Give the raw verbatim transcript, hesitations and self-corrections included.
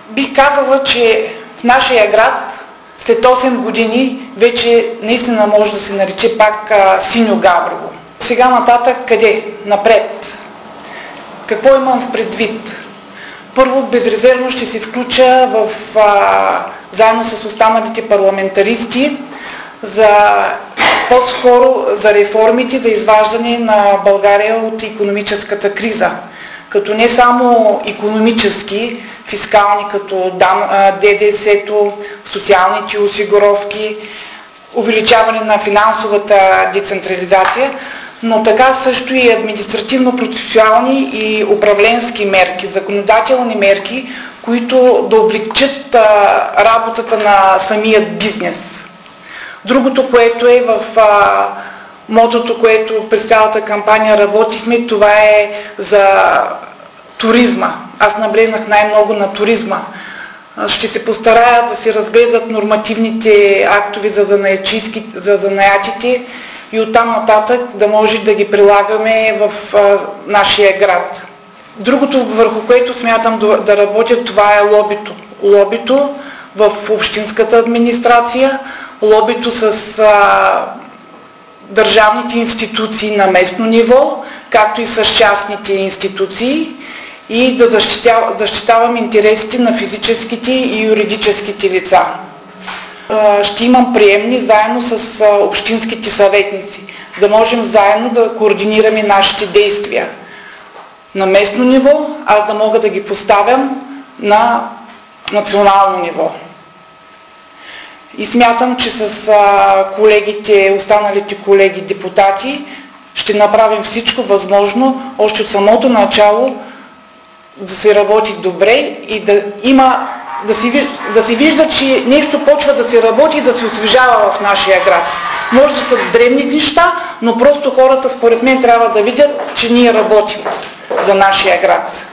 Бих казала, че в нашия град след осем години вече наистина може да се нарече пак а, Синьо Габрово. Сега нататък къде? Напред. Какво имам в предвид? Първо, безрезервно ще се включа в, а, заедно с останалите парламентаристи за по-скоро за реформите, за изваждане на България от икономическата криза. Като не само икономически, фискални, като ДДС-то, социалните осигуровки, увеличаване на финансовата децентрализация, но така също и административно-процесуални и управленски мерки, законодателни мерки, които да облегчат работата на самият бизнес. Другото, което е в а, мотото, което през цялата кампания работихме, това е за туризма. Аз наблегнах най-много на туризма. Ще се постарая да се разгледат нормативните актове за, за занаятите и оттам нататък да може да ги прилагаме в а, нашия град. Другото, върху което смятам да, да работя, това е лобито. Лобито в общинската администрация, лобито с а, държавните институции на местно ниво, както и с частните институции и да защитавам, защитавам интересите на физическите и юридическите лица. А, ще имам приемни заедно с а, общинските съветници, да можем заедно да координираме нашите действия на местно ниво, аз да мога да ги поставям на национално ниво. И смятам, че с а, колегите, останалите колеги депутати ще направим всичко възможно, още от самото начало да се работи добре и да има, да се, да се вижда, че нещо почва да се работи и да се освежава в нашия град. Може да са древни неща, но просто хората според мен трябва да видят, че ние работим за нашия град.